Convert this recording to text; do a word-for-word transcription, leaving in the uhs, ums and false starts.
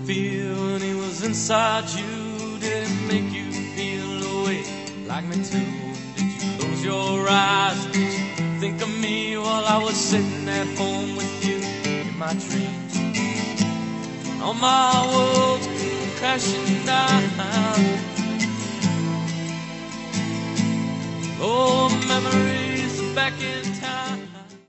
feel when he was inside you? Did it make you feel a way like me too? Did you close your eyes? Did you think of me while I was sitting at home with you in my dreams? When all my worlds came crashing down,